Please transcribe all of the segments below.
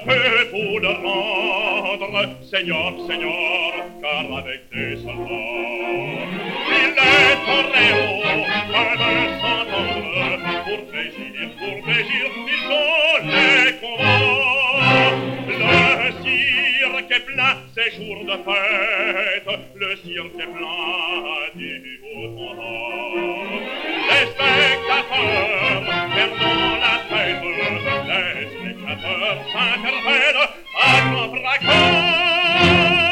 que vous le rendre, Seigneur, Seigneur, car avec des soldats, il est toréo, peuvent s'entendre, pour plaisir, ils ont les combats. Le cirque est plein, c'est jour de fête, le cirque est plein du haut en bas. Les spectateurs perdant la tête, les spectateurs s'interpellent à grand fracas.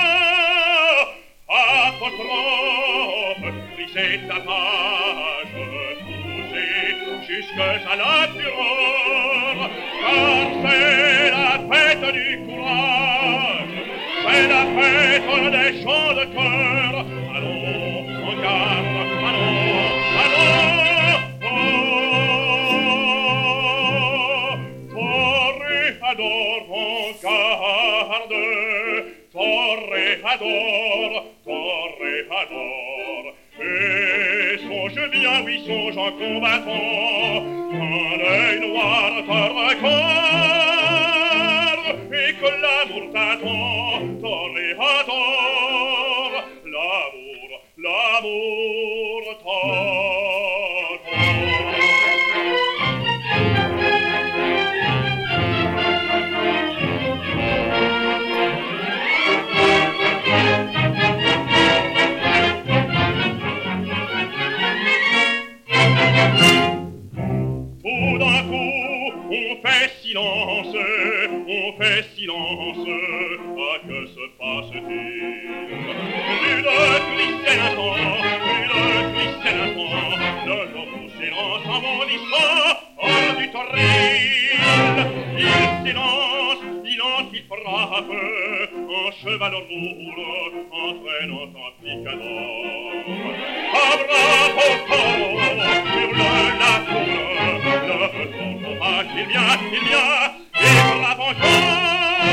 Apostrophe, brisez ta page, poussez jusque à la fureur, car c'est la fête du courage, c'est la fête des chants de cœur. Allons, en garde, allons, allons. Toréador, en garde, Toréador, Toréador. Et songe bien, oui, songe en combattant, quand l'œil noir te regarde, et que l'amour t'attend, Toréador, l'amour, l'amour t'attend. Tout d'un coup, on fait silence, ah, que se passe-t-il? Une glissée l'instant, le nouveau silence en bondissant, hors du torril. Il il frappe, un cheval roule, entraînant un picador. À bras au corps, hurle la foule, le sauvage, il vient, et frappe encore.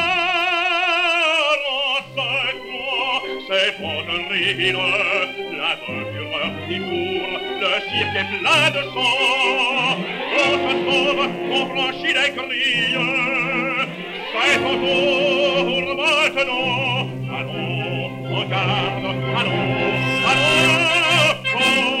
En secouant ses fonderies, la fureur qui court, le cirque est plein de sang. On se sauve, on franchit les grilles, c'est ton tour maintenant. Allons, en garde, allons, allons, allons.